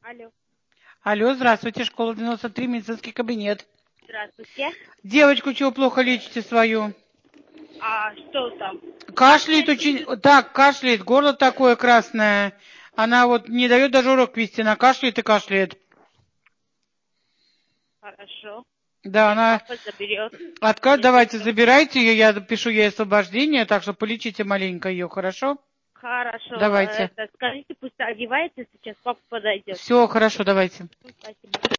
Алло. Алло, здравствуйте, школа 93, медицинский кабинет. Здравствуйте. Девочку чего плохо лечите свою? А что там? Кашляет очень, так, кашляет, горло такое красное. Она вот не дает даже урок вести, она кашляет и кашляет. Хорошо. Да, Сейчас она папа заберет. давайте забирайте ее, я пишу ей освобождение, так что полечите маленько ее, хорошо? Хорошо. Давайте. Скажите, пусть одевается, сейчас папа подойдет. Все, хорошо, давайте. Спасибо.